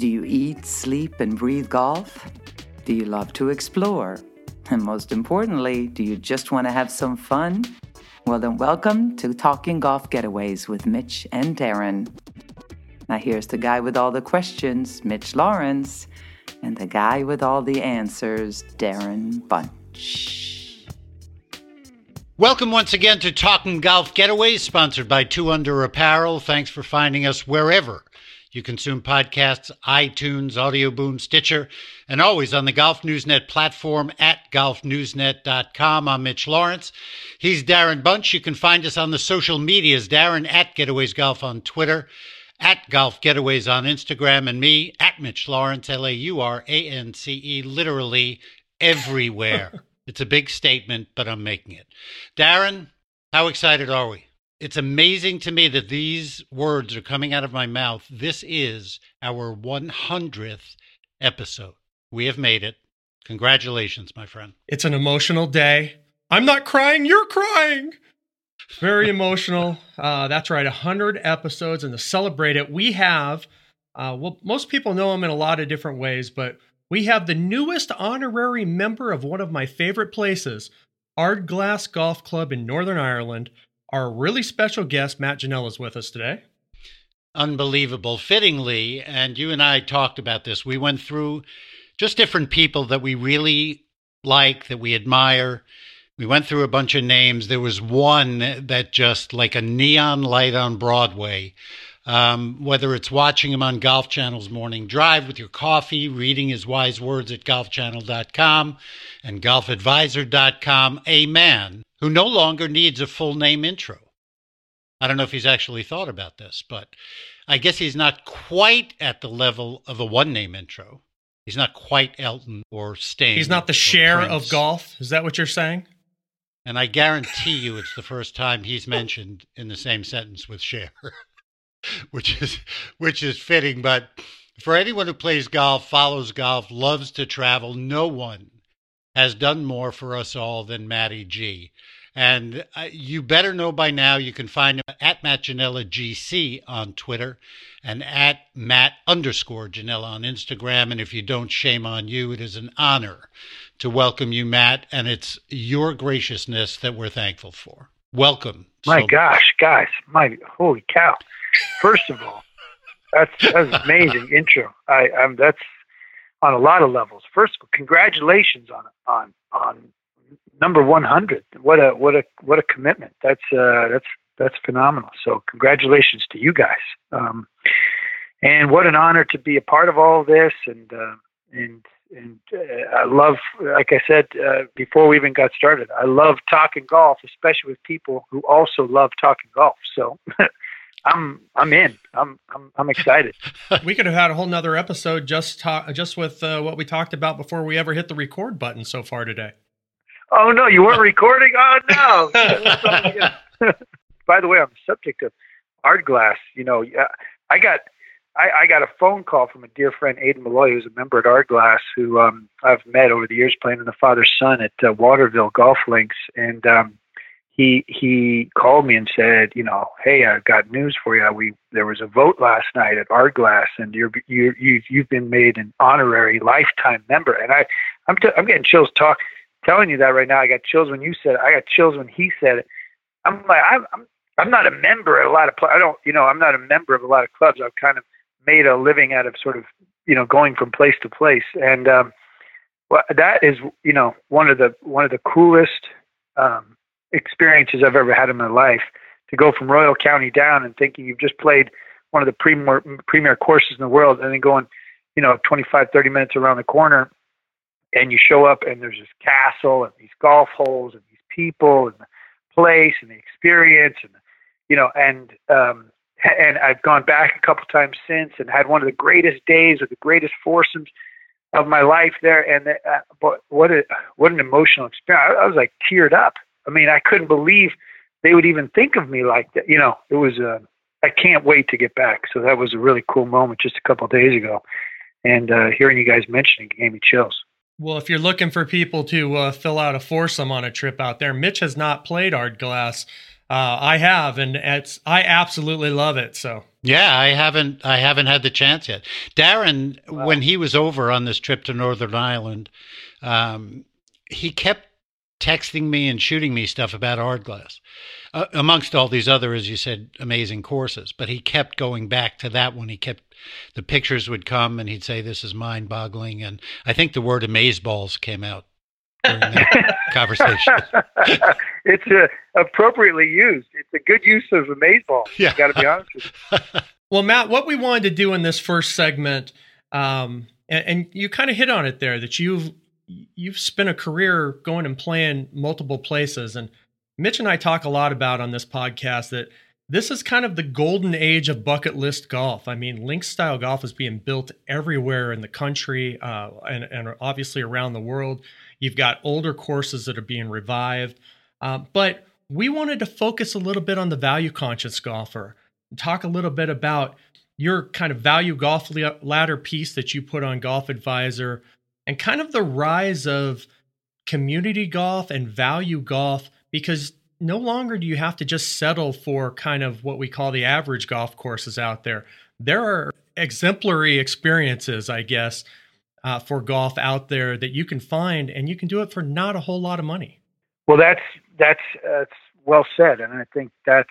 Do you eat, sleep, and breathe golf? Do you love to explore? And most importantly, do you just want to have some fun? Well, then welcome to Talking Golf Getaways with Mitch and Darren. Now here's the guy with all the questions, Mitch Lawrence, and the guy with all the answers, Darren Bunch. Welcome once again to Talking Golf Getaways, sponsored by 2 Under Apparel. Thanks for finding us wherever you consume podcasts, iTunes, Audio Boom, Stitcher, and always on the Golf Newsnet platform at golfnewsnet.com. I'm Mitch Lawrence. He's Darren Bunch. You can find us on the social medias, Darren at Getaways Golf on Twitter, at Golf Getaways on Instagram, and me at Mitch Lawrence, Laurance, literally everywhere. It's a big statement, but I'm making it. Darren, how excited are we? It's amazing to me that these words are coming out of my mouth. This is our 100th episode. We have made it. Congratulations, my friend. It's an emotional day. I'm not crying, you're crying. Very emotional. That's right, 100 episodes, and to celebrate it, we have, well, most people know him in a lot of different ways, but we have the newest honorary member of one of my favorite places, Ardglass Golf Club in Northern Ireland. Our really special guest, Matt Janella, is with us today. Unbelievable. Fittingly, and you and I talked about this, we went through just different people that we really like, that we admire. We went through a bunch of names. There was one that just like a neon light on Broadway, whether it's watching him on Golf Channel's Morning Drive with your coffee, reading his wise words at golfchannel.com and golfadvisor.com, a man who no longer needs a full name intro. I don't know if he's actually thought about this, but I guess he's not quite at the level of a one-name intro. He's not quite Elton or Sting. He's not the Cher of golf. Is that what you're saying? And I guarantee you it's the first time he's mentioned in the same sentence with Cher, which is fitting. But for anyone who plays golf, follows golf, loves to travel, no one has done more for us all than Matty G. And you better know by now, you can find him at Matt Janella GC on Twitter and at Matt_Janella on Instagram. And if you don't, shame on you. It is an honor to welcome you, Matt, and it's your graciousness that we're thankful for. Welcome. My gosh, guys, holy cow. First of all, that's an amazing intro. That's on a lot of levels. First of all, congratulations on number 100. What a commitment. That's phenomenal. So congratulations to you guys. And what an honor to be a part of all of this. And I love, like I said before we even got started, I love talking golf, especially with people who also love talking golf. So I'm in. I'm excited. We could have had a whole nother episode just with what we talked about before we ever hit the record button so far today. Oh no, you weren't recording? Oh no. By the way, on the subject of Ardglass, I got a phone call from a dear friend, Aidan Malloy, who's a member at Ardglass, who I've met over the years playing in the father-son at Waterville Golf Links, and he called me and said, hey, I've got news for you. There was a vote last night at Ardglass, and you've been made an honorary lifetime member. And I'm getting chills telling you that right now. I got chills when you said it. I got chills when he said it. I'm like, I'm not a member at a lot of I'm not a member of a lot of clubs. I've kind of made a living out of sort of, going from place to place. And well, that is, one of the coolest experiences I've ever had in my life, to go from Royal County down and thinking you've just played one of the premier courses in the world, and then going, 25, 30 minutes around the corner, and you show up and there's this castle and these golf holes and these people and the place and the experience, and and I've gone back a couple times since and had one of the greatest days with the greatest foursomes of my life there. And but what an emotional experience. I was like teared up. I mean, I couldn't believe they would even think of me like that. It was I can't wait to get back. So that was a really cool moment just a couple of days ago. And hearing you guys mention it gave me chills. Well, if you're looking for people to fill out a foursome on a trip out there, Mitch has not played Ardglass. I have, and I absolutely love it. So yeah, I haven't had the chance yet. Darren, when he was over on this trip to Northern Ireland, he kept texting me and shooting me stuff about Ardglass, amongst all these other, as you said, amazing courses. But he kept going back to that one. The pictures would come and he'd say, "This is mind-boggling." And I think the word amazeballs came out during that conversation. It's appropriately used. It's a good use of amazeball. Yeah. Got to be honest with you. Well, Matt, what we wanted to do in this first segment, and you kind of hit on it there, that you've spent a career going and playing multiple places. And Mitch and I talk a lot about on this podcast that this is kind of the golden age of bucket list golf. I mean, links style golf is being built everywhere in the country and obviously around the world. You've got older courses that are being revived. But we wanted to focus a little bit on the value conscious golfer and talk a little bit about your kind of value golf ladder piece that you put on Golf Advisor and kind of the rise of community golf and value golf, because no longer do you have to just settle for kind of what we call the average golf courses out there. There are exemplary experiences, I guess, for golf out there that you can find, and you can do it for not a whole lot of money. Well, that's well said, and I think that's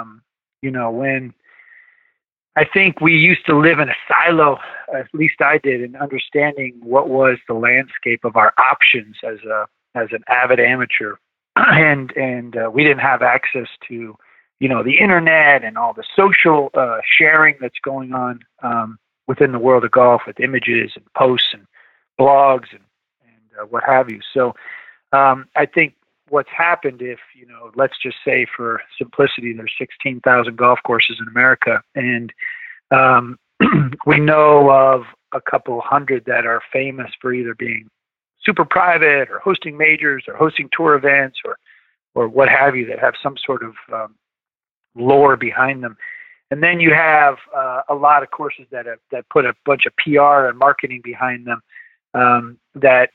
when I think we used to live in a silo, at least I did, in understanding what was the landscape of our options as an avid amateur, and we didn't have access to the internet and all the social sharing that's going on within the world of golf with images and posts and blogs and what have you. So I think what's happened, if let's just say for simplicity, there's 16,000 golf courses in America, and we know of a couple hundred that are famous for either being super private or hosting majors or hosting tour events or what have you, that have some sort of lore behind them. And then you have a lot of courses that put a bunch of PR and marketing behind them that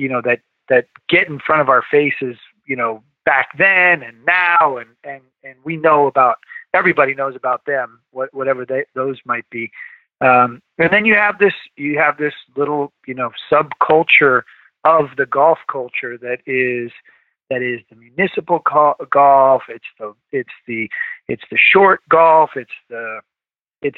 get in front of our faces, back then and now, and we know about, everybody knows about them, whatever those might be. And then you have this little, subculture of the golf culture that is the municipal golf. It's the short golf. It's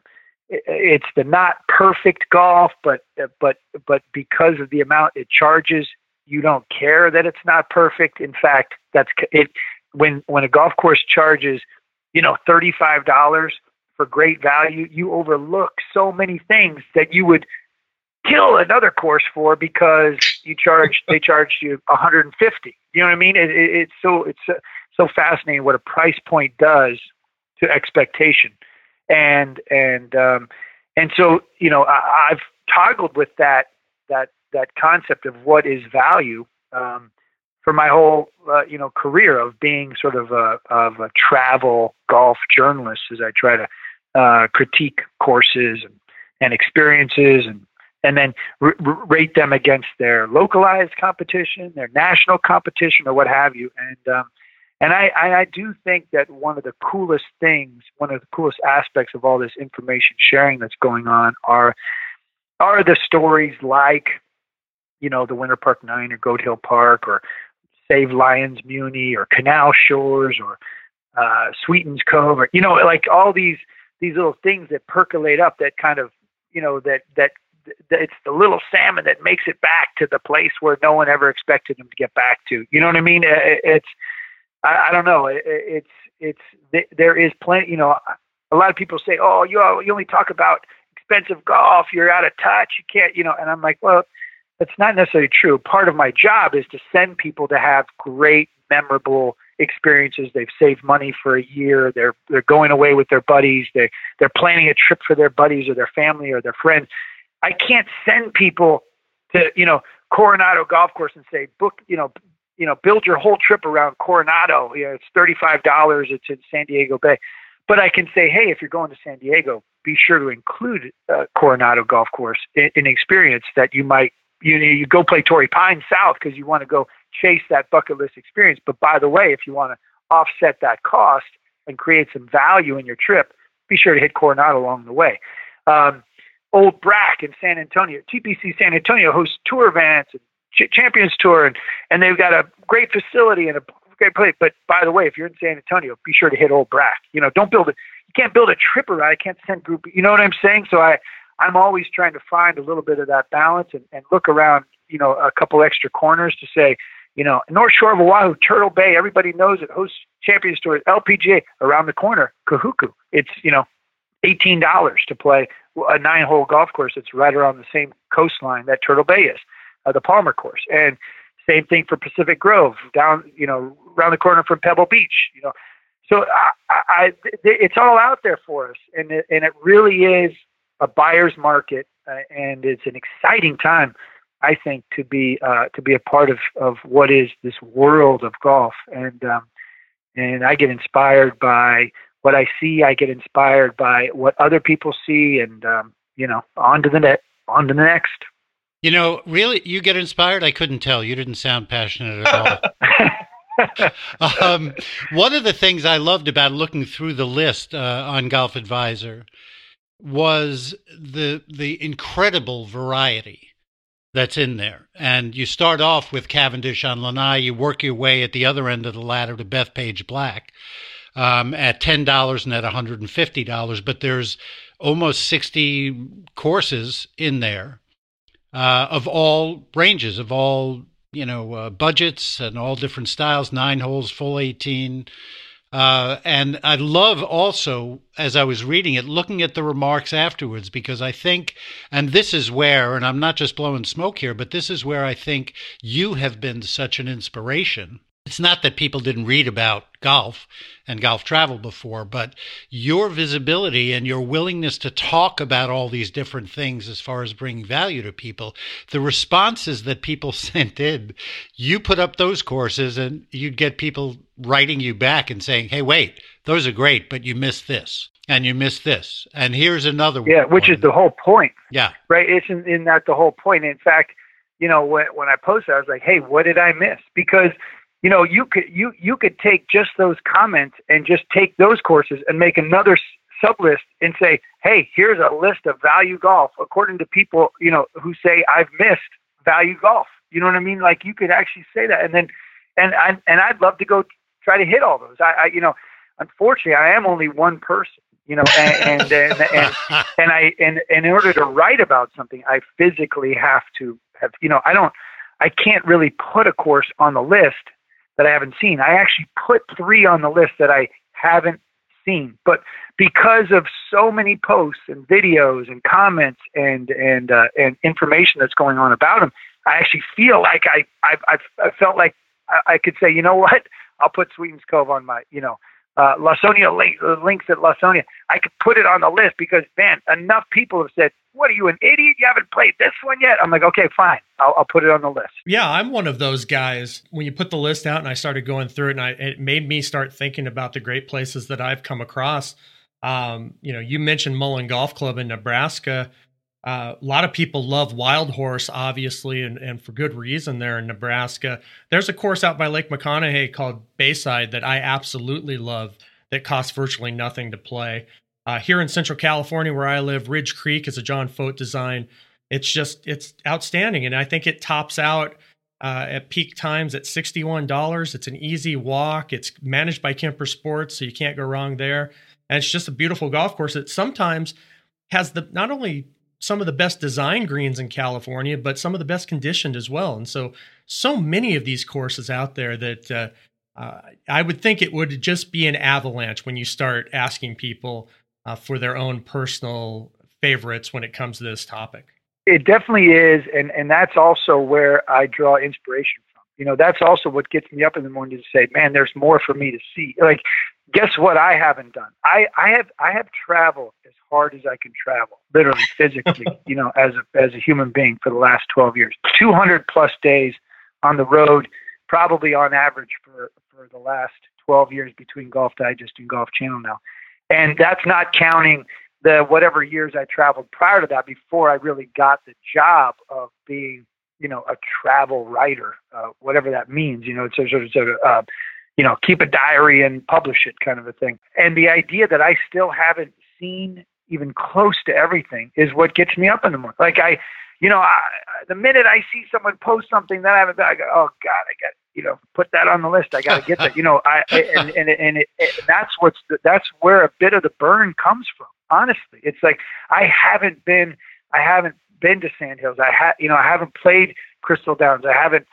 the not perfect golf, but because of the amount it charges, you don't care that it's not perfect. In fact, that's it. When a golf course charges, $35 for great value, you overlook so many things that you would kill another course for because they charged you $150. You know what I mean? It's so fascinating what a price point does to expectation, and so I've toggled with that concept of what is value for my whole career of being sort of a travel golf journalist, as I try to critique courses and experiences and then rate them against their localized competition, their national competition, or what have you. And I do think that one of the coolest aspects of all this information sharing that's going on are the stories like, the Winter Park 9 or Goat Hill Park or Save Lions Muni or Canal Shores or Sweetens Cove, or like all these little things that percolate up that kind of that it's the little salmon that makes it back to the place where no one ever expected him to get back to. You know what I mean? I don't know. There is plenty. A lot of people say, "Oh, you only talk about expensive golf. You're out of touch. You can't." And I'm like, well, that's not necessarily true. Part of my job is to send people to have great, memorable experiences. They've saved money for a year. They're going away with their buddies. They're planning a trip for their buddies or their family or their friends. I can't send people to Coronado Golf Course and say book build your whole trip around Coronado. It's $35. It's in San Diego Bay. But I can say, hey, if you're going to San Diego, be sure to include Coronado Golf Course in an experience that you might. You go play Torrey Pines South because you want to go chase that bucket list experience. But by the way, if you want to offset that cost and create some value in your trip, be sure to hit Coronado along the way. Old Brack in San Antonio, TPC San Antonio hosts tour events and Champions Tour, and they've got a great facility and a great place. But by the way, if you're in San Antonio, be sure to hit Old Brack. Don't build it. You can't build a trip around. I can't send group. You know what I'm saying? So I'm always trying to find a little bit of that balance and look around, a couple extra corners to say, North Shore of Oahu, Turtle Bay, everybody knows it, hosts Champions Tour, LPGA around the corner, Kahuku. It's, $18 to play a 9-hole golf course that's right around the same coastline that Turtle Bay is, the Palmer course. And same thing for Pacific Grove, down, around the corner from Pebble Beach, So it's all out there for us, and it really is a buyer's market, and it's an exciting time, I think, to be a part of what is this world of golf. And I get inspired by what I see. I get inspired by what other people see, and on to the next. Really, you get inspired? I couldn't tell. You didn't sound passionate at all. One of the things I loved about looking through the list on Golf Advisor was the incredible variety that's in there. And you start off with Cavendish on Lanai, you work your way at the other end of the ladder to Bethpage Black at $10 and at $150, but there's almost 60 courses in there of all ranges, of all budgets and all different styles, 9 holes, full 18. And I love also, as I was reading it, looking at the remarks afterwards, because I think, and this is where, and I'm not just blowing smoke here, but this is where I think you have been such an inspiration. It's not that people didn't read about golf and golf travel before, but your visibility and your willingness to talk about all these different things as far as bringing value to people, the responses that people sent in, you put up those courses and you'd get people writing you back and saying, hey, wait, those are great, but you missed this and you missed this. And here's another one. Yeah, which is the whole point. Yeah. Right? Isn't that the whole point? In fact, when I posted, I was like, hey, what did I miss? Because you could take just those comments and just take those courses and make another sub list and say, hey, here's a list of value golf according to people, who say I've missed value golf. You know what I mean? Like, you could actually say that, and then, and I'd love to go try to hit all those. Unfortunately, I am only one person, and in order to write about something, I physically have to have, I can't really put a course on the list that I haven't seen. I actually put 3 on the list that I haven't seen, but because of so many posts and videos and comments and information that's going on about them, I actually feel like I felt like I could say, you know what, I'll put Sweetens Cove on my, Lawsonia links at Lawsonia. I could put it on the list because, man, enough people have said, what are you, an idiot? You haven't played this one yet? I'm like, okay, fine. I'll put it on the list. Yeah, I'm one of those guys. When you put the list out and I started going through it, and it made me start thinking about the great places that I've come across. You mentioned Mullen Golf Club in Nebraska. A lot of people love Wild Horse, obviously, and for good reason there in Nebraska. There's a course out by Lake McConaughey called Bayside that I absolutely love that costs virtually nothing to play. Here in Central California, where I live, Ridge Creek is a John Fote design. It's outstanding. And I think it tops out at peak times at $61. It's an easy walk. It's managed by Kemper Sports, so you can't go wrong there. And it's just a beautiful golf course that sometimes has not only some of the best design greens in California, but some of the best conditioned as well. And so many of these courses out there that I would think it would just be an avalanche when you start asking people for their own personal favorites when it comes to this topic. It definitely is, and that's also where I draw inspiration from. That's also what gets me up in the morning to say, man, there's more for me to see. Like, guess what I haven't done? I have traveled as hard as I can travel, literally, physically, as a human being for the last 12 years. 200 plus days on the road, probably on average for the last 12 years between Golf Digest and Golf Channel now. And that's not counting the whatever years I traveled prior to that, before I really got the job of being, a travel writer, whatever that means. It's a sort of keep a diary and publish it kind of a thing. And the idea that I still haven't seen even close to everything is what gets me up in the morning. Like the minute I see someone post something that I haven't done, I go, oh God, I got, put that on the list. I got to get that, and that's where a bit of the burn comes from. Honestly, it's like, I haven't been to Sandhills. I haven't played Crystal Downs. I haven't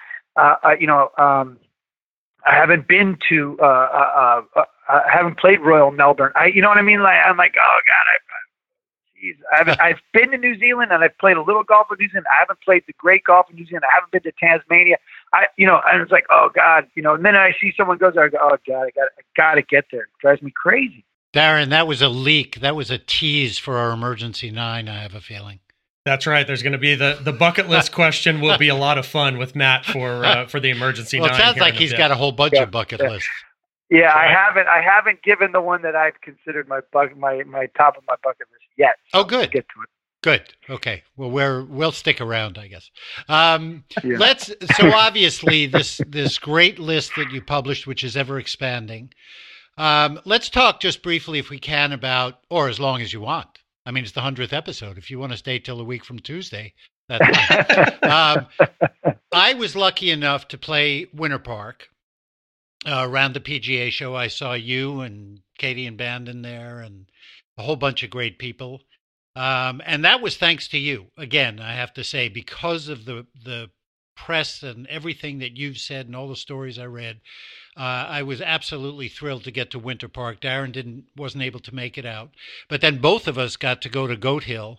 been to, I haven't played Royal Melbourne. You know what I mean? Like, I'm like, oh God, I've been to New Zealand and I've played a little golf in New Zealand. I haven't played the great golf in New Zealand. I haven't been to Tasmania. And it's like, oh God, and then I see someone goes there, I go, oh God, I gotta get there. It drives me crazy. Darren, that was a leak. That was a tease for our Emergency 9, I have a feeling. That's right. There's going to be the bucket list question will be a lot of fun with Matt for the Emergency 9. Well, it sounds like he's got a whole bunch of bucket lists. Yeah, right. I haven't given the one that I've considered my top of my bucket list yet. So oh, good. I'll get to it. Good. Okay. Well, we'll stick around, I guess. So obviously this great list that you published, which is ever expanding. Let's talk just briefly, if we can, about, or as long as you want. I mean, it's the 100th episode. If you want to stay till a week from Tuesday, that's fine. I was lucky enough to play Winter Park around the PGA show. I saw you and Katie and Bandon there and a whole bunch of great people. And that was thanks to you. Again, I have to say, because of the press and everything that you've said and all the stories I read, I was absolutely thrilled to get to Winter Park. Darren wasn't able to make it out, but then both of us got to go to Goat Hill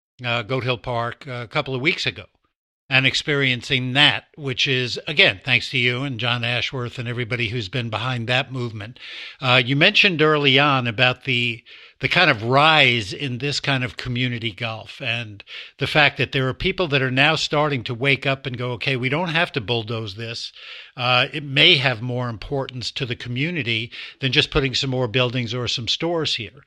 Park a couple of weeks ago, and experiencing that, which is, again, thanks to you and John Ashworth and everybody who's been behind that movement. You mentioned early on about the kind of rise in this kind of community golf, and the fact that there are people that are now starting to wake up and go, okay, we don't have to bulldoze this. It may have more importance to the community than just putting some more buildings or some stores here.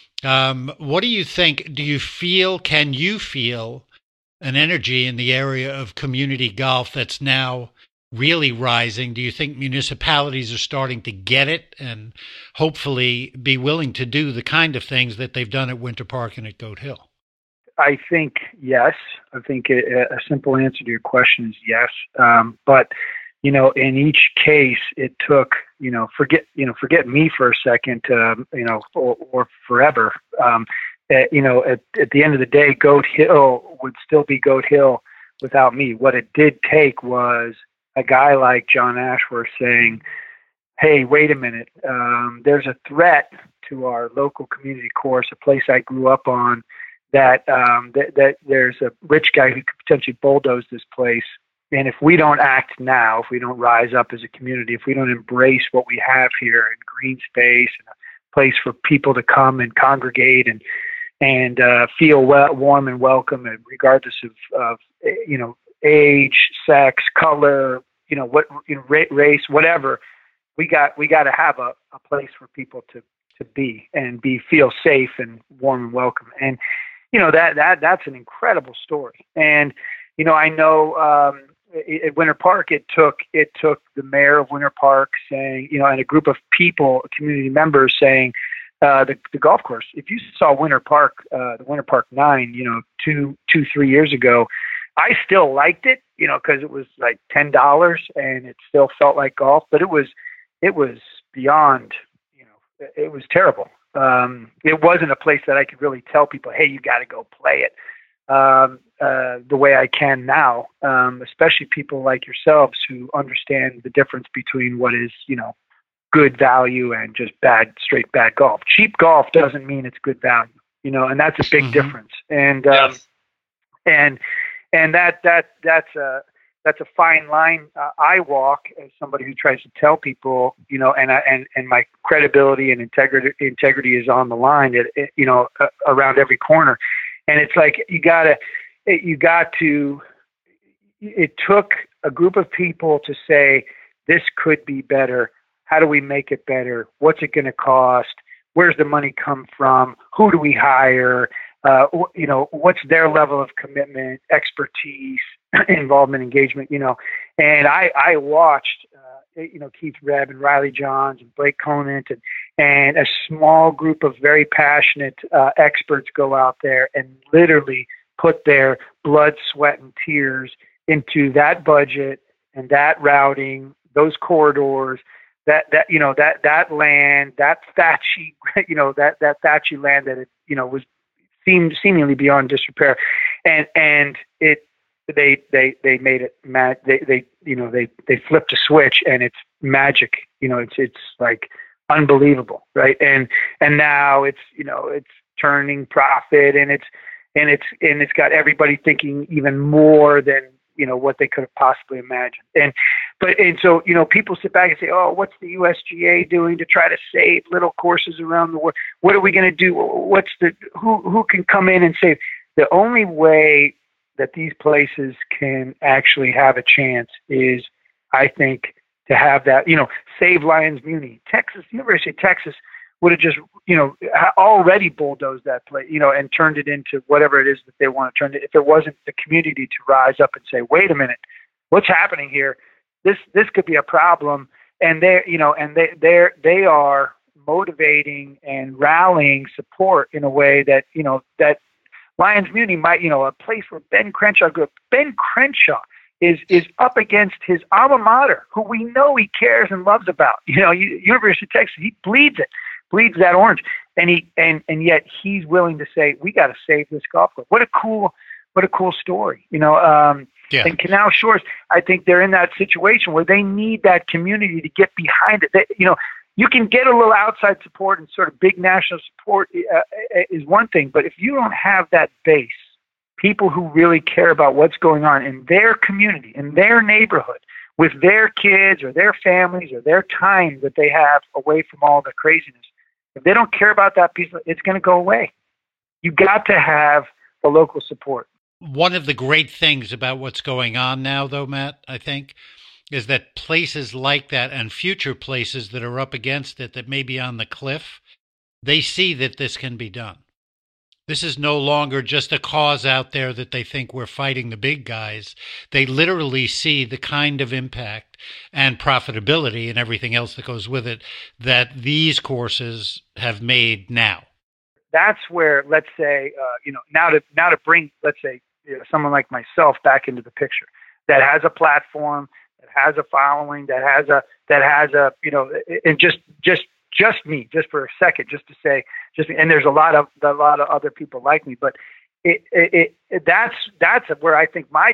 What do you think? Can you feel an energy in the area of community golf that's now really rising? Do you think municipalities are starting to get it and hopefully be willing to do the kind of things that they've done at Winter Park and at Goat Hill? I think yes. I think a simple answer to your question is yes. But in each case, it took, forget me for a second, or forever. At the end of the day, Goat Hill would still be Goat Hill without me. What it did take was a guy like John Ashworth saying, hey, wait a minute, there's a threat to our local community course, a place I grew up on, that there's a rich guy who could potentially bulldoze this place. And if we don't act now, if we don't rise up as a community, if we don't embrace what we have here in green space and a place for people to come and congregate and feel warm and welcome, and regardless of age, sex, color, race, whatever, we got to have a place for people to be and feel safe and warm and welcome. And that's an incredible story. And I know at Winter Park, it took the mayor of Winter Park saying, and a group of people, community members saying, the golf course. If you saw Winter Park, the Winter Park 9, 3 years ago, I still liked it, because it was like $10 and it still felt like golf, but it was beyond, it was terrible. It wasn't a place that I could really tell people, hey, you got to go play it the way I can now, especially people like yourselves who understand the difference between what is, good value and just straight bad golf. Cheap golf doesn't mean it's good value, and that's a big difference. And yes. and that's a fine line I walk as somebody who tries to tell people, and my credibility and integrity is on the line, around every corner. And it's like it took a group of people to say, this could be better. How do we make it better? What's it going to cost? Where's the money come from? Who do we hire? What's their level of commitment, expertise, involvement, engagement, and I watched Keith Rebb and Riley Johns and Blake Conant and a small group of very passionate experts go out there and literally put their blood, sweat, and tears into that budget and that routing, those corridors, that land, that thatchy, that thatchy land that was seemed seemingly beyond disrepair, and they made it they flipped a switch and it's magic. It's like unbelievable, right? And now it's turning profit and it's got everybody thinking even more than what they could have possibly imagined. And so people sit back and say, oh, what's the USGA doing to try to save little courses around the world? What are we going to do? Who can come in and save? The only way that these places can actually have a chance is, I think, to have that, save Lyons Muni. University of Texas would have just, already bulldozed that place, and turned it into whatever it is that they want to turn it. If there wasn't the community to rise up and say, wait a minute, what's happening here? This could be a problem. And they are motivating and rallying support in a way that, that Lyons Muni might, a place where Ben Crenshaw grew up. Ben Crenshaw is up against his alma mater, who we know he cares and loves about. University of Texas, he bleeds that orange, and yet he's willing to say, we got to save this golf club. What a cool story, Yeah. And Canal Shores, I think they're in that situation where they need that community to get behind it. You can get a little outside support and sort of big national support is one thing, but if you don't have that base, people who really care about what's going on in their community, in their neighborhood, with their kids or their families or their time that they have away from all the craziness, if they don't care about that piece, it's going to go away. You got to have the local support. One of the great things about what's going on now, though, Matt, I think, is that places like that and future places that are up against it that may be on the cliff, they see that this can be done. This is no longer just a cause out there that they think we're fighting the big guys. They literally see the kind of impact and profitability and everything else that goes with it that these courses have made now. That's where, let's say, now to bring, let's say, someone like myself back into the picture that has a platform, that has a following, that has a, and just me, just for a second, just to say, and there's a lot of other people like me, but that's where I think my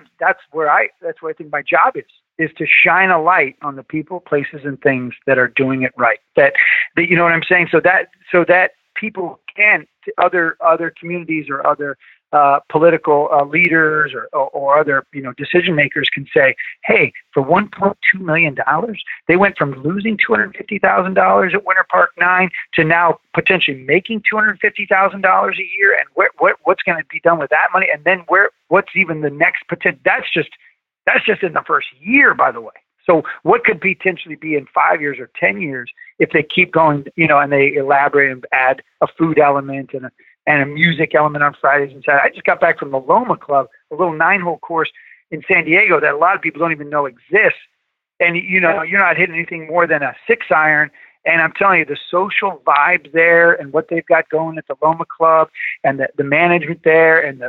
job is to shine a light on the people, places, and things that are doing it right. That you know what I'm saying? So that people can, other communities or other political leaders or other decision makers can say, hey, for $1.2 million, they went from losing $250,000 at Winter Park 9 to now potentially making $250,000 a year. And what's going to be done with that money? And then what's even the next potential? That's just in the first year, by the way. So what could potentially be in 5 years or 10 years if they keep going, and they elaborate and add a food element and a music element on Fridays and Saturdays. I just got back from the Loma Club, a little 9-hole course in San Diego that a lot of people don't even know exists. And, you're not hitting anything more than a 6-iron. And I'm telling you, the social vibe there and what they've got going at the Loma Club and the management there and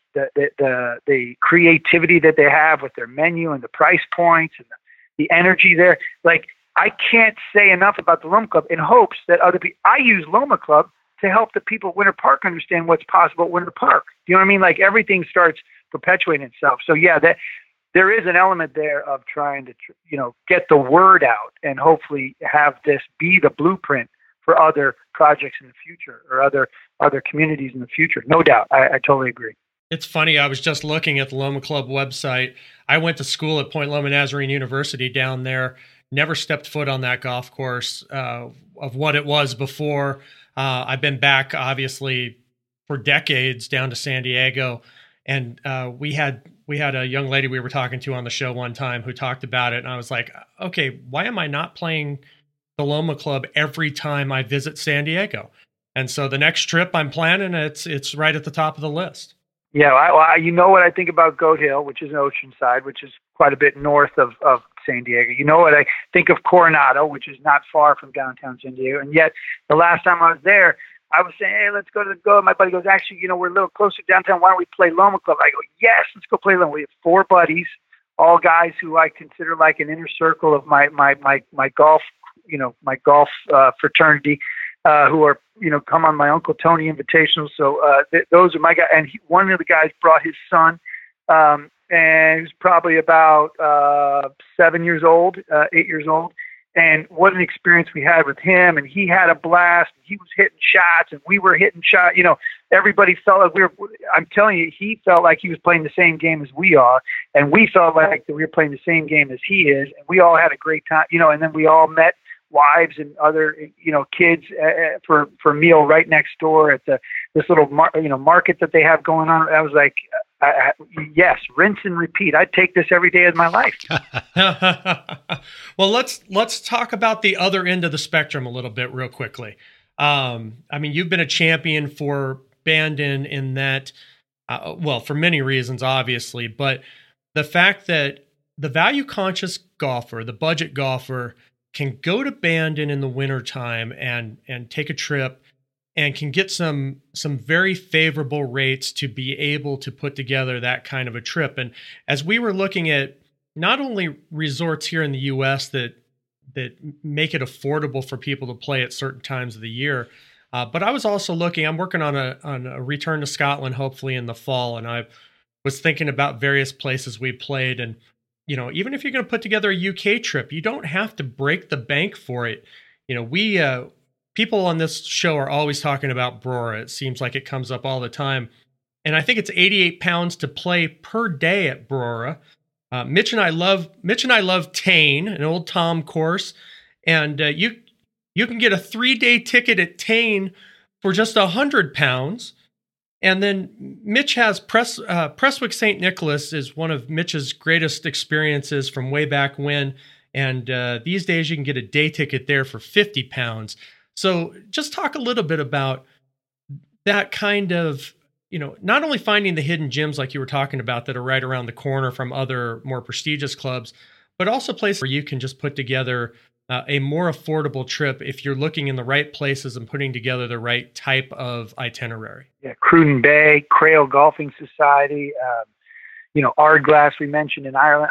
the creativity that they have with their menu and the price points and the energy there. Like, I can't say enough about the Loma Club in hopes that other people, I use Loma Club to help the people at Winter Park understand what's possible at Winter Park. You know what I mean? Like, everything starts perpetuating itself. So yeah, that there is an element there of trying to, get the word out and hopefully have this be the blueprint for other projects in the future or other communities in the future. No doubt. I totally agree. It's funny. I was just looking at the Loma Club website. I went to school at Point Loma Nazarene University down there, never stepped foot on that golf course of what it was before. I've been back, obviously, for decades down to San Diego. And we had a young lady we were talking to on the show one time who talked about it. And I was like, okay, why am I not playing the Loma Club every time I visit San Diego? And so the next trip I'm planning, it's right at the top of the list. Yeah, you know what I think about Goat Hill, which is Oceanside, which is quite a bit north of San Diego. You know what? I think of Coronado, which is not far from downtown San Diego. And yet the last time I was there, I was saying, hey, let's go to the Go. My buddy goes, actually, we're a little closer downtown. Why don't we play Loma Club? I go, yes, let's go play Loma. We have 4 buddies, all guys who I consider like an inner circle of my golf, my golf fraternity, who are, come on my Uncle Tony Invitational. So those are my guys. And one of the guys brought his son, and he was probably about 7 years old, 8 years old. And what an experience we had with him. And he had a blast. He was hitting shots, and we were hitting shots. Everybody felt like I'm telling you, he felt like he was playing the same game as we are. And we felt like we were playing the same game as he is. And we all had a great time, and then we all met wives and other, kids for a meal right next door at this little, market that they have going on. I was like, yes, rinse and repeat. I'd take this every day of my life. Well, let's talk about the other end of the spectrum a little bit real quickly. You've been a champion for Bandon in that, for many reasons, obviously, but the fact that the value conscious golfer, the budget golfer, can go to Bandon in the wintertime and take a trip and can get some very favorable rates to be able to put together that kind of a trip. And as we were looking at not only resorts here in the U.S. that make it affordable for people to play at certain times of the year, but I was also looking, I'm working on a return to Scotland, hopefully in the fall. And I was thinking about various places we played. And, even if you're going to put together a UK trip, you don't have to break the bank for it. People on this show are always talking about Brora. It seems like it comes up all the time. And I think it's 88 pounds to play per day at Brora. Mitch and I love Tain, an Old Tom course. And you can get a 3-day ticket at Tain for just 100 pounds. And then Mitch has Prestwick St. Nicholas is one of Mitch's greatest experiences from way back when. And these days you can get a day ticket there for 50 pounds. So just talk a little bit about that kind of, not only finding the hidden gems like you were talking about that are right around the corner from other more prestigious clubs, but also places where you can just put together a more affordable trip if you're looking in the right places and putting together the right type of itinerary. Yeah, Cruden Bay, Crail Golfing Society, Ardglass we mentioned in Ireland.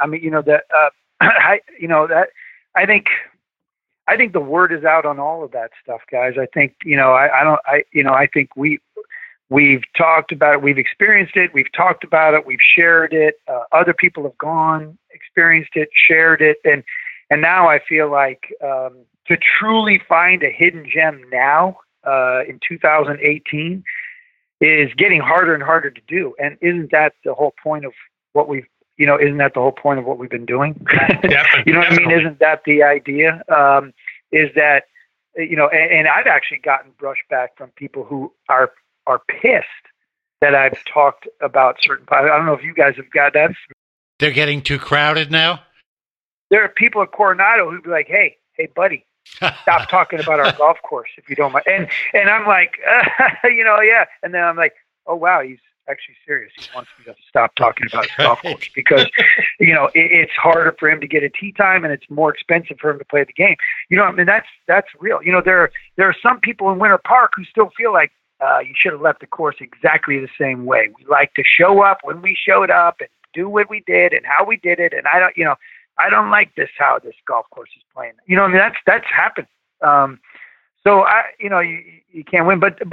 I think the word is out on all of that stuff, guys. I think, I think we've talked about it, we've experienced it, we've talked about it, we've shared it. Other people have gone, experienced it, shared it, and now I feel like to truly find a hidden gem now in 2018 is getting harder and harder to do. And isn't that the whole point of what we've been doing? Definitely. You know what I mean? Isn't that the idea? Is that, and I've actually gotten brushback from people who are pissed that I've talked about certain, I don't know if you guys have got that. They're getting too crowded now? There are people at Coronado who'd be like, hey, buddy, stop talking about our golf course if you don't mind. And I'm like, yeah. And then I'm like, oh, wow, he's actually serious. He wants me to stop talking about his golf course because, it's harder for him to get a tee time and it's more expensive for him to play the game. That's real. There are some people in Winter Park who still feel like you should have left the course exactly the same way. We like to show up when we showed up and do what we did and how we did it. And I don't like how this golf course is playing. That's happened. So you can't win, but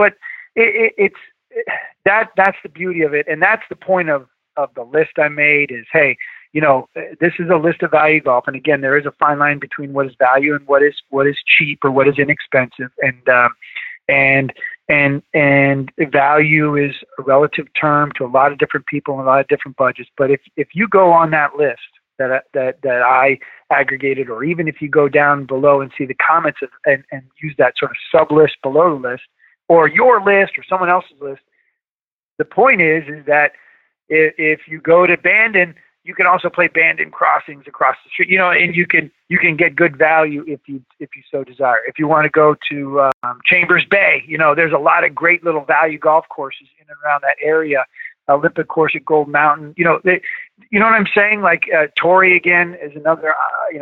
that's the beauty of it. And that's the point of the list I made is, hey, this is a list of value golf. And again, there is a fine line between what is value and what is cheap or what is inexpensive. And value is a relative term to a lot of different people and a lot of different budgets. But if you go on that list that I aggregated, or even if you go down below and see the comments and use that sort of sub list below the list, or your list or someone else's list, the point is that if you go to Bandon, you can also play Bandon Crossings across the street, and you can get good value if you so desire. If you want to go to Chambers Bay, there's a lot of great little value golf courses in and around that area. Olympic course at Gold Mountain, you know what I'm saying? Like Torrey again is another.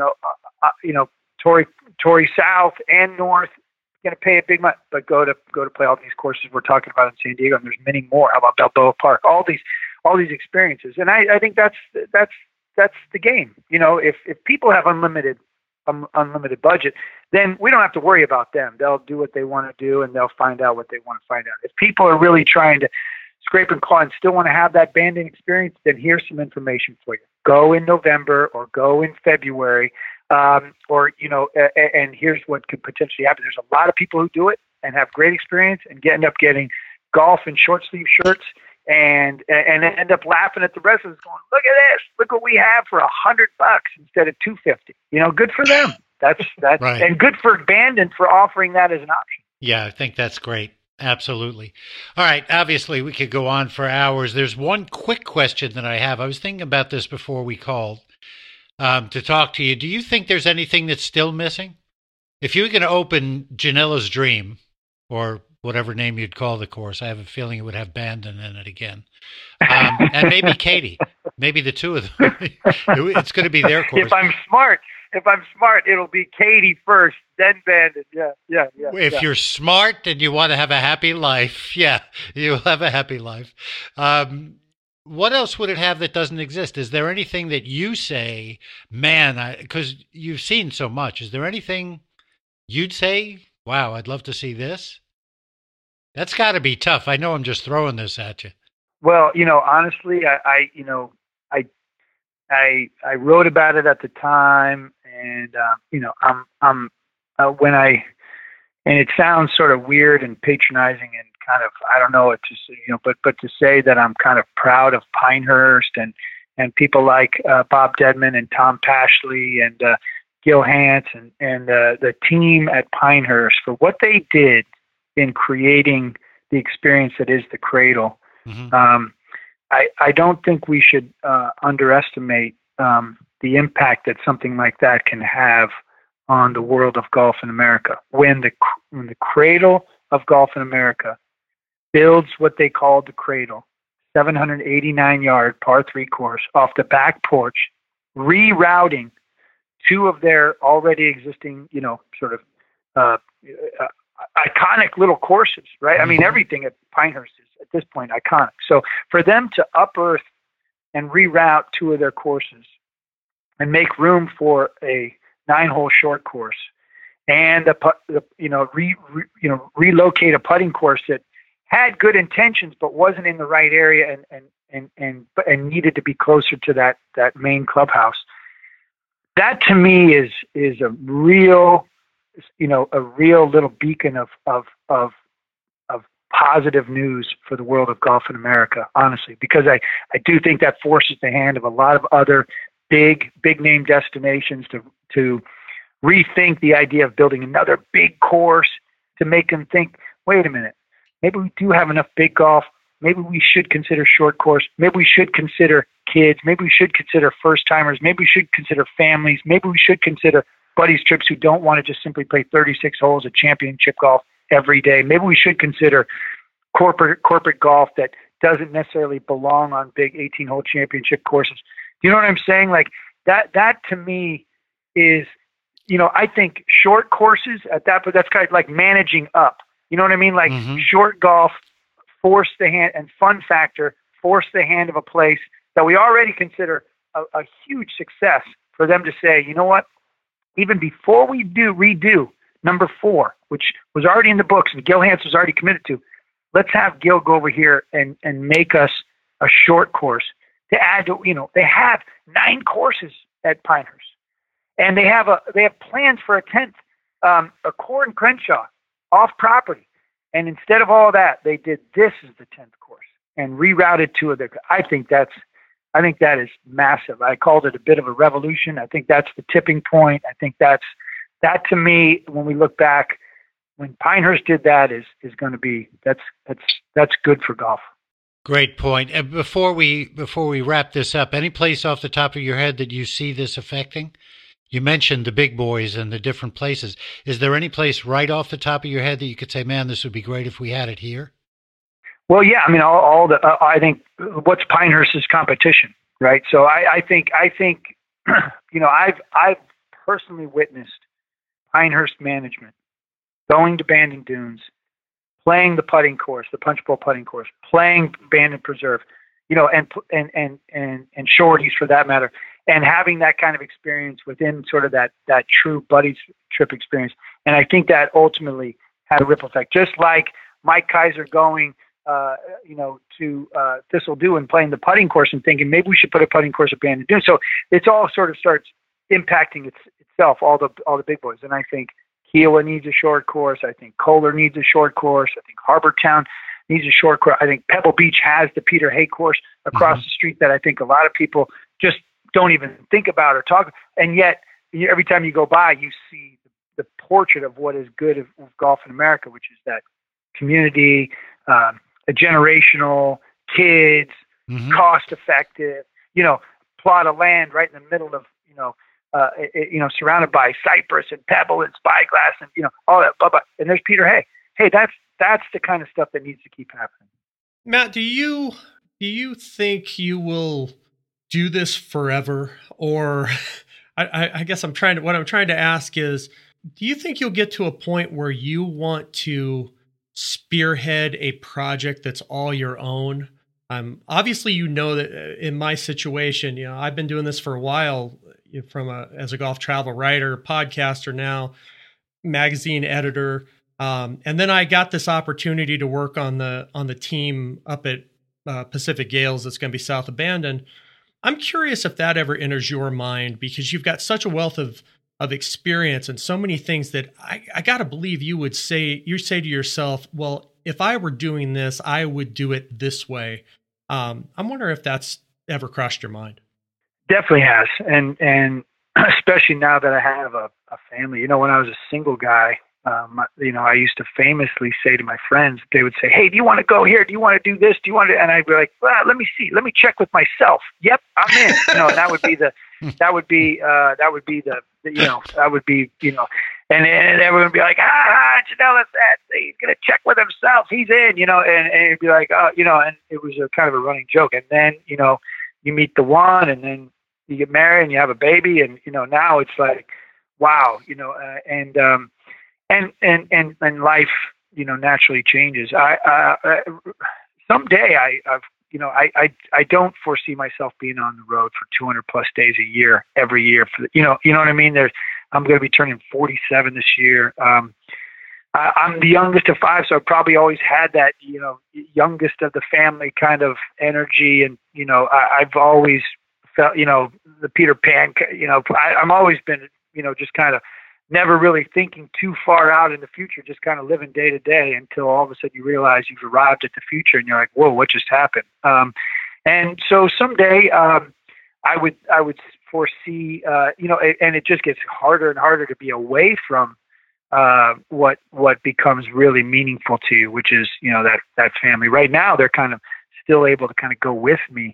Torrey South and North going to pay a big money, but go to play all these courses we're talking about in San Diego, and there's many more. How about Balboa Park? All these experiences, and I think that's the game. You know, if people have unlimited budget, then we don't have to worry about them. They'll do what they want to do, and they'll find out what they want to find out. If people are really trying to scrape and claw and still want to have that banding experience, then here's some information for you. Go in November or go in February, and here's what could potentially happen. There's a lot of people who do it and have great experience and end up getting golf in short sleeve shirts and end up laughing at the residents going, look at this, look what we have for $100 instead of $250. You know, good for them. That's right. And good for Bandon for offering that as an option. Yeah, I think that's great. Absolutely. All right. Obviously, we could go on for hours. There's one quick question that I have. I was thinking about this before we called to talk to you. Do you think there's anything that's still missing? If you were going to open Janilla's Dream, or whatever name you'd call the course, I have a feeling it would have Bandon in it again. And maybe Katie, maybe the two of them. It's going to be their course. If I'm smart, it'll be Katie first, then Bandon. Yeah. If you're smart and you want to have a happy life, you'll have a happy life. What else would it have that doesn't exist? Is there anything that you say, man, because you've seen so much, is there anything you'd say, wow, I'd love to see this? That's got to be tough. I know I'm just throwing this at you. Well, honestly, I wrote about it at the time, and and it sounds sort of weird and patronizing and kind of, I don't know what to say, but to say that I'm kind of proud of Pinehurst and people like Bob Dedman and Tom Pashley and Gil Hance and the team at Pinehurst for what they did in creating the experience that is the Cradle. Mm-hmm. I don't think we should underestimate the impact that something like that can have on the world of golf in America. When the Cradle of Golf in America builds what they call the Cradle, 789-yard par 3 course off the back porch, rerouting two of their already existing, sort of iconic little courses, right? Mm-hmm. I mean, everything at Pinehurst is at this point iconic. So for them to unearth and reroute two of their courses and make room for a 9-hole short course and relocate a putting course that had good intentions but wasn't in the right area and needed to be closer to that main clubhouse. That to me is a real little beacon of positive news for the world of golf in America, honestly, because I do think that forces the hand of a lot of other big name destinations to rethink the idea of building another big course, to make them think, wait a minute, maybe we do have enough big golf. Maybe we should consider short course. Maybe we should consider kids. Maybe we should consider first timers. Maybe we should consider families. Maybe we should consider buddies trips who don't want to just simply play 36 holes of championship golf every day. Maybe we should consider corporate golf that doesn't necessarily belong on big 18-hole championship courses. Do you know what I'm saying? Like that to me is, I think short courses at that, but that's kind of like managing up. You know what I mean? Like mm-hmm. Short golf force the hand, and fun factor force the hand of a place that we already consider a huge success for them to say, you know what? Even before we redo number 4, which was already in the books and Gil Hance was already committed to, let's have Gil go over here and make us a short course to add to, they have 9 courses at Pinehurst, and they have plans for a 10th, a Core and Crenshaw off property. And instead of all that, they did this as the 10th course and rerouted 2 of their. I think that is massive. I called it a bit of a revolution. I think that's the tipping point. I think that to me, when we look back, when Pinehurst did that, is going to be that's good for golf. Great point. And before we wrap this up, any place off the top of your head that you see this affecting? You mentioned the big boys and the different places. Is there any place right off the top of your head that you could say, man, this would be great if we had it here? Well, yeah. I mean, I think what's Pinehurst's competition? right? So I think, I've personally witnessed Pinehurst management going to Bandon Dunes, playing the putting course, the Punch Bowl putting course, playing Bandon Preserve, and Shorties for that matter, and having that kind of experience within sort of that true buddy trip experience. And I think that ultimately had a ripple effect, just like Mike Kaiser going, to Thistle Dew and playing the putting course and thinking maybe we should put a putting course at Bandon Dunes. So it's all sort of starts impacting itself, all the big boys. And I think Kiowa needs a short course. I think Kohler needs a short course. I think Harbortown needs a short course. I think Pebble Beach has the Peter Hay course across the street that I think a lot of people just don't even think about or talk. And yet, every time you go by, you see the portrait of what is good of golf in America, which is that community, a generational, kids, cost effective, plot of land right in the middle of, surrounded by cypress and pebble and spyglass and, all that, blah, blah. And there's Peter Hay. Hey, that's the kind of stuff that needs to keep happening. Matt, do you think you will do this forever? Or I guess what I'm trying to ask is, do you think you'll get to a point where you want to spearhead a project that's all your own? Obviously, that in my situation, I've been doing this for a while as a golf travel writer, podcaster now, magazine editor. And then I got this opportunity to work on the team up at Pacific Gales that's going to be south of Bandon. I'm curious if that ever enters your mind, because you've got such a wealth of experience and so many things that I got to believe you say to yourself, well, if I were doing this, I would do it this way. I'm wondering if that's ever crossed your mind. Definitely has. And especially now that I have a family, when I was a single guy, I used to famously say to my friends, they would say, hey, do you want to go here? Do you want to do this? Do you want to? And I'd be like, well, let me see. Let me check with myself. Yep, I'm in. And that would be and everyone would be like, Janela said he's going to check with himself. He's in, and it'd be like, and it was a kind of a running joke. And then, you meet the one, and then you get married and you have a baby. And, now it's like, wow, and life, naturally changes. Someday I don't foresee myself being on the road for 200 plus days a year, every year for you know what I mean? I'm going to be turning 47 this year. I'm the youngest of five, so I've probably always had that, youngest of the family kind of energy. And, I've always felt, the Peter Pan, I'm always been, just kind of never really thinking too far out in the future, just kind of living day to day until all of a sudden you realize you've arrived at the future and you're like, whoa, what just happened? And so someday, I would foresee, and it just gets harder and harder to be away from, what becomes really meaningful to you, which is, that family. Right now, they're kind of still able to kind of go with me.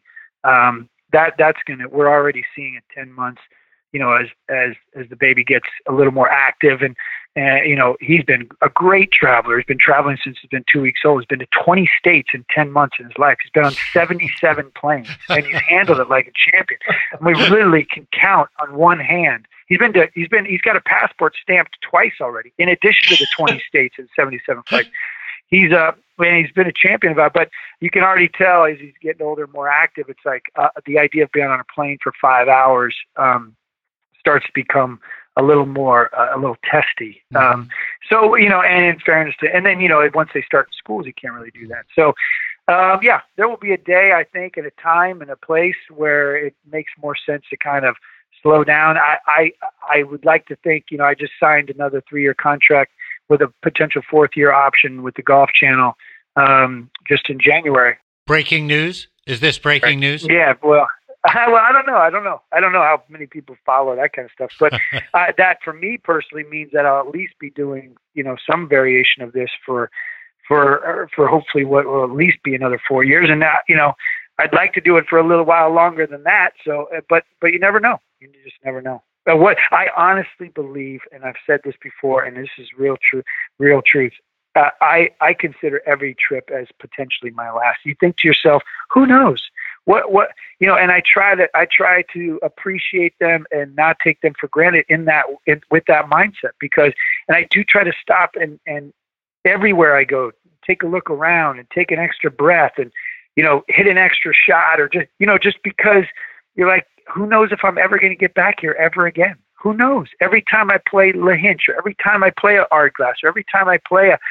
We're already seeing it 10 months, as the baby gets a little more active, and he's been a great traveler. He's been traveling since he's been 2 weeks old. He's been to 20 states in 10 months in his life. He's been on 77 planes, and he's handled it like a champion. And we literally can count on one hand. He's got a passport stamped twice already, in addition to the 20 states and 77 flights. He's been a champion about it, but you can already tell as he's getting older, more active. It's like the idea of being on a plane for 5 hours starts to become a little testy. So, and in fairness and then, once they start in schools, you can't really do that. So, there will be a day, I think, and a time and a place where it makes more sense to kind of slow down. I would like to think, I just signed another 3-year contract with a potential 4th-year option with the Golf Channel, just in January. Breaking news? Is this breaking news? Yeah, well, I don't know. I don't know how many people follow that kind of stuff. But that, for me personally, means that I'll at least be doing, some variation of this for hopefully what will at least be another 4 years. And that, I'd like to do it for a little while longer than that. So, but you never know. You just never know. But what I honestly believe, and I've said this before, and this is real truth. I consider every trip as potentially my last. You think to yourself, who knows? What and I try to appreciate them and not take them for granted with that mindset, because, and I do try to stop and everywhere I go, take a look around and take an extra breath and, hit an extra shot, or just because you're like, who knows if I'm ever going to get back here ever again? Who knows? Every time I play La Hinch, or every time I play a Ardglass, or every time I play a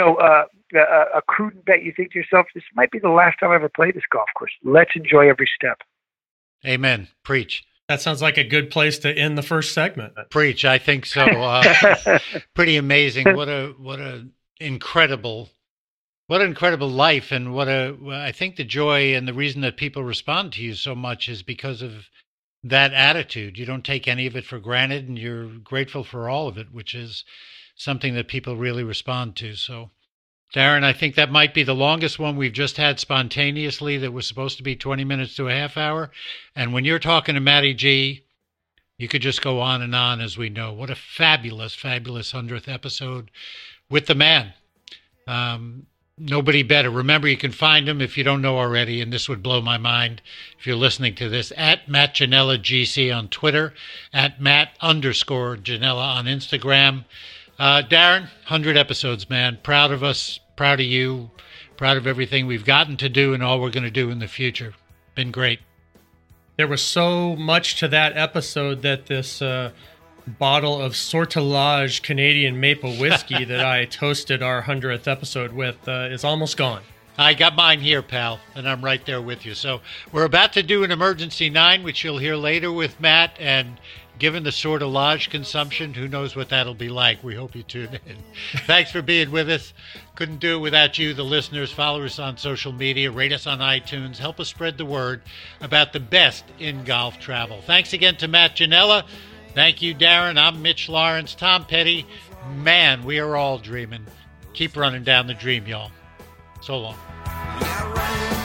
Cruden bet, you think to yourself, this might be the last time I ever play this golf course. Let's enjoy every step. Amen. Preach. That sounds like a good place to end the first segment. Preach. I think so. Pretty amazing. What a incredible life, and I think the joy and the reason that people respond to you so much is because of that attitude. You don't take any of it for granted, and you're grateful for all of it, which is something that people really respond to. So, Darren, I think that might be the longest one we've just had spontaneously, that was supposed to be 20 minutes to a half hour. And when you're talking to Matty G, you could just go on and on, as we know. What a fabulous, fabulous 100th episode with the man. Nobody better. Remember, you can find him, if you don't know already, and this would blow my mind if you're listening to this, at Matt Ginella GC on Twitter, at Matt_Ginella on Instagram. Darren, 100 episodes, man. Proud of us, proud of you, proud of everything we've gotten to do and all we're going to do in the future. Been great. There was so much to that episode that this bottle of Sortilège Canadian maple whiskey that I toasted our 100th episode with is almost gone. I got mine here, pal, and I'm right there with you. So we're about to do an Emergency 9, which you'll hear later with Matt, and given the Sortilège consumption, who knows what that'll be like. We hope you tune in. Thanks for being with us. Couldn't do it without you, the listeners. Follow us on social media, rate us on iTunes, help us spread the word about the best in golf travel. Thanks again to Matt Ginella. Thank you, Darren. I'm Mitch Lawrence. Tom Petty. Man, we are all dreaming. Keep running down the dream, y'all. So long.